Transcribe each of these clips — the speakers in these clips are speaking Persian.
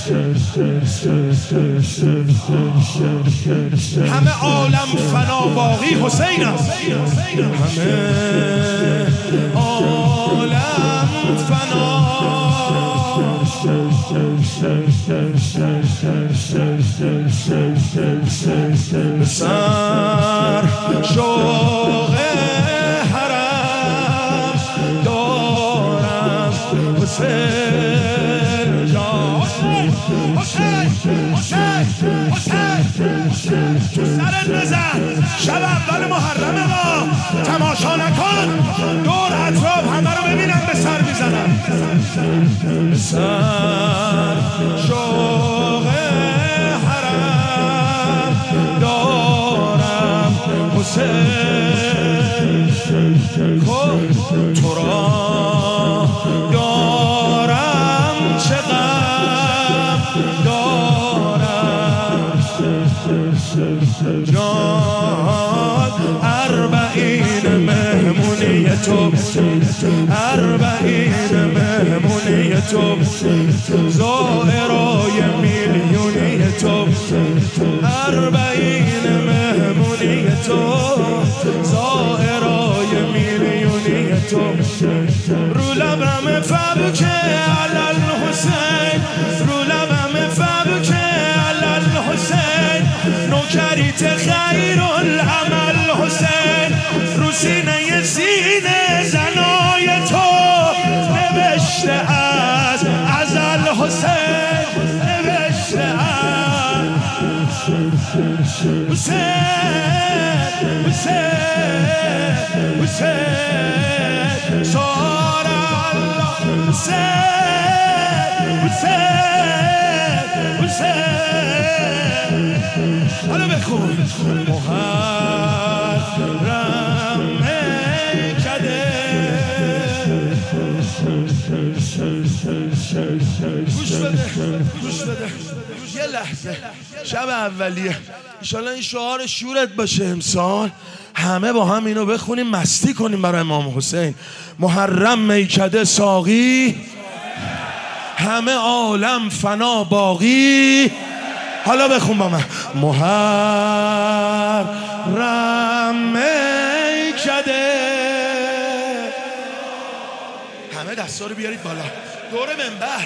همه عالم فنا باقی حسین است. همه عالم فنا سر شوق حرم دارم حسین جان. حسین تو سرت بزن، شب اول محرمه ما تماشا نکن، دور اطراف همه رو ببینم به سر میزنم. سر شوق حرم دارم حسین، تو را دارم چه غم دارم جان. اربعین مهمونی تو، اربعین مهمونی تو، زائرای میلیونی تو، اربعین مهمونی تو، زائرای میلیونی تو. رو لبم فبکه علال حسین، رو لبم فبکه علال حسین، نوکریت خیر العمل حسین. رو سینه سینه زنای تو نوشته از ازل حسین، نوشته از حسین، حسین، حسین سار الله حسین، حسین، حسین. حالا بخون محرم کده. گوش بده، گوش بده یه لحظه. شب اولیه انشالله این شعار شورت باشه امسال، همه با هم اینو بخونیم مستی کنیم برای امام حسین. محرم میکده ساقی، همه عالم فنا باقی. حالا بخون با من. محرم میکده، همه دستا رو بیارید بالا دور منبر.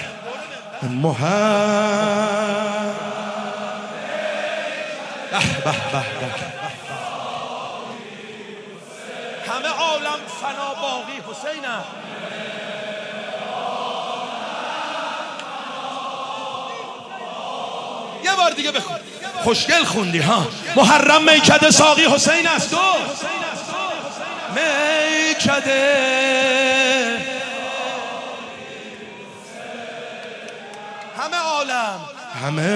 محرم به به به، همه عالم فنا باقی حسینم. یه بار دیگه بخون، خوشگل خوندی ها. محرم میکده ساقی حسین است. دو میکده همه عالم، همه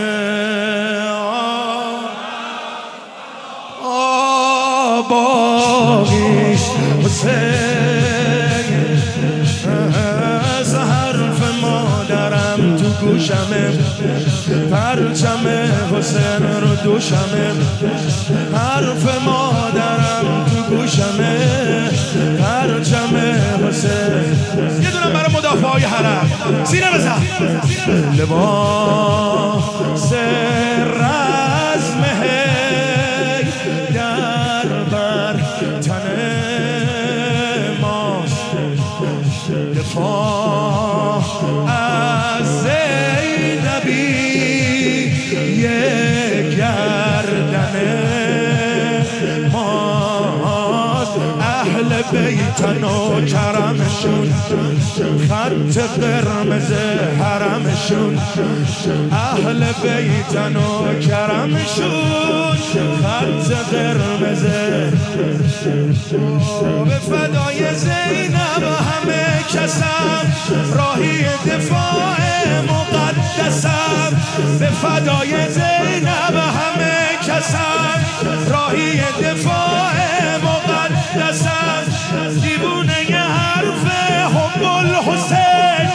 باقی حسین. از حرف مادرم تو گوشمه، پرچم حسین رو دوشمه. حرف مادرم تو گوشمه، پرچم حسین. یه دونم برای مدافعای حرم سینه بزن. لباس رزمه در بر تن ماست، دفاع از زینبی یه گردن ماست. اهل بیتن و کرمشون، خط قرمز حرمشون. اهل بیتن و کرمشون، خط قرمز. به فدای زینب همه کسم، راهی دفاع مقدسم. به فدای زینب همه کسم، راهی دفاع مقدسم. دیوونه ی حرف حب الحسین،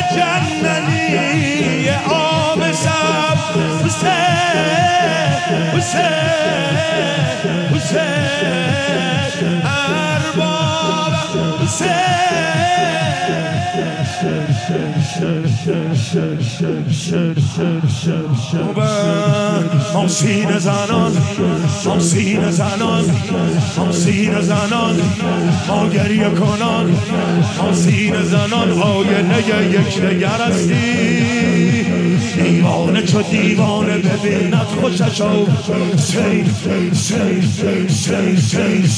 اجننی آبسم. حسین، حسین، حسین ارباب ما سینه زنان ما سینه زنان ما سینه زنان ما گریه کنان ما سینه زنان آینه یک دگر هستی دیوانه چو دیوانه ببیند خوشش آب سی سی سی سی سی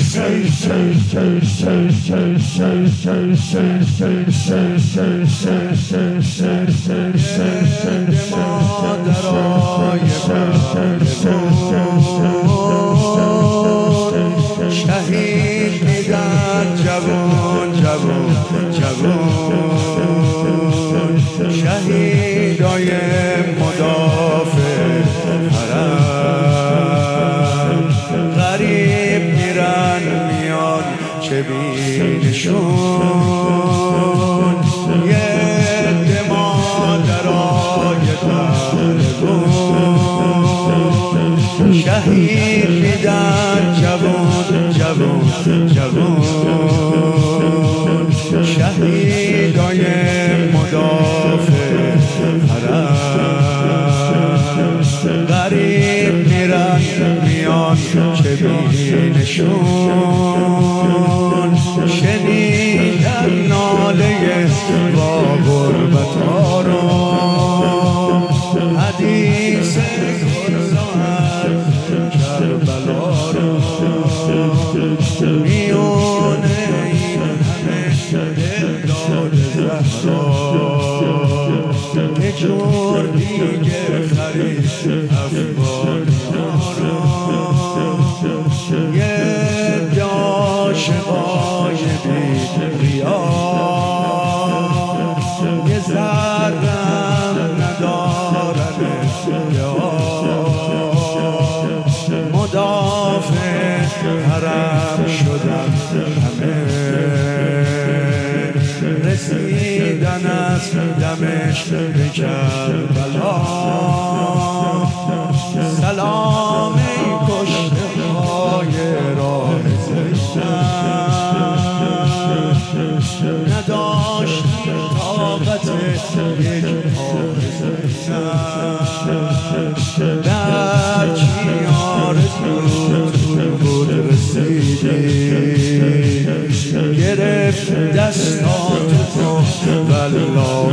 شهید میدن جوان جوان جوان شهیدای مدافع حرم غریب میرن میان چه بینشون یه مادرای درگون شهید میدن جوان جوان جوان شهیدای مدافع حرم غریب میرن میان چه بینشون شنیدن ناله با غربت ها رو حدیث گلزار کربلا رو میونه این همه دلداد زهرا که جور دیگه خرید افغانی ها رو یه عاشقای بی ریا یه ذرم ندارن مدافع حرم شدن همه رسیدن از دمشق به کربلا سلام ای کشته های راه زشتن نداشتی طاقت یک پای زشتن در چیار بود رسیدی گرفت دستات تو والله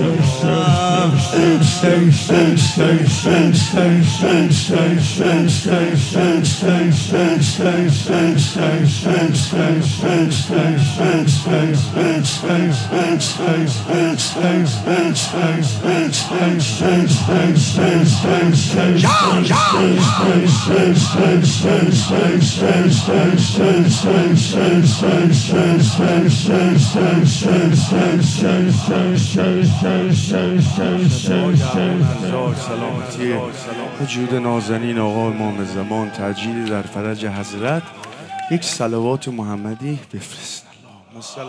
سلامتی وجود نازنین آقا امام زمان تجلیل در فرج حضرت یک صلوات محمدی بفرست. اللهم صل.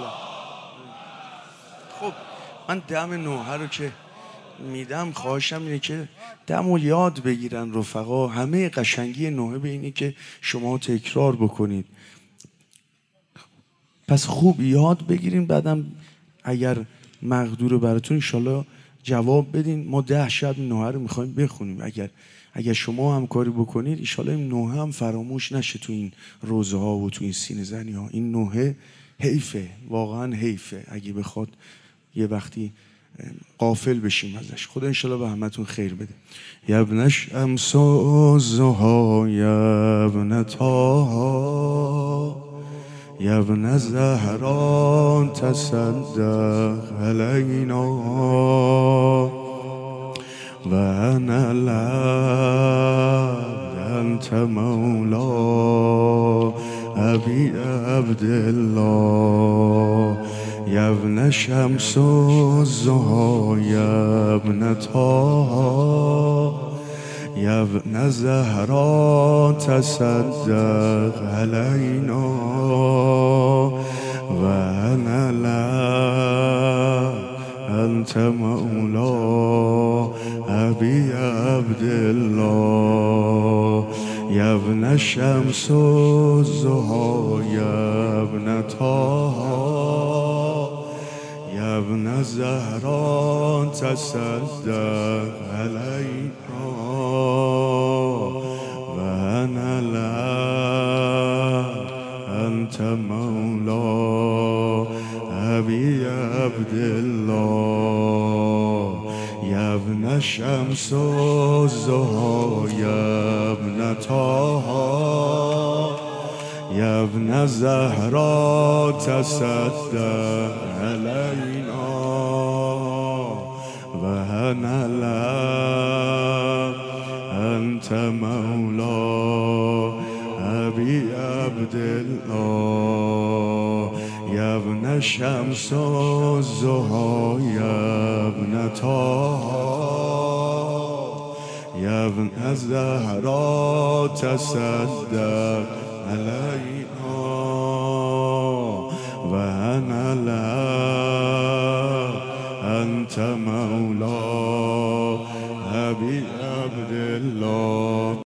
خب من دم نوحه رو که میدم خواهشم اینه که دم و یاد بگیرن رفقا. همه قشنگی نوحه به اینه که شما تکرار بکنید، پس خوب یاد بگیرین، بعدم اگر مقدور براتون انشالله جواب بدین. ما 10 شب نوحه رو میخوایم بخونیم. اگر شما هم کاری بکنید انشالله این نوحه هم فراموش نشه تو این روزه ها و تو این سینه زنی ها. این نوحه حیفه، واقعا حیفه اگه بخواد یه وقتی غافل بشیم ازش. خدا انشالله به همتون خیر بده. یبن شمس و ضحی یبن طه یبن زهرا تصدق علینا و انا العبد انت مولا ابی عبدالله یبن شمس و ضحی یبن طه یبن زهرا تصدق علینا و انا العبد انت مولا ابی عبدالله يا ابن شمس الزهى يا ابن طه يا ابن زهران تصدق علينا وأنا لا أنت مولا أبي عبد الله يا ابن شمس الزهى يا ابن طه يا ابن زهرا تصدق علينا وأنا لا أنت مولا أبي عبد الله يا ابن شمس الزهى يا ابن طه يا ابن زهرا تصدق علينا وأنا لا أنت مولا أبي عبد الله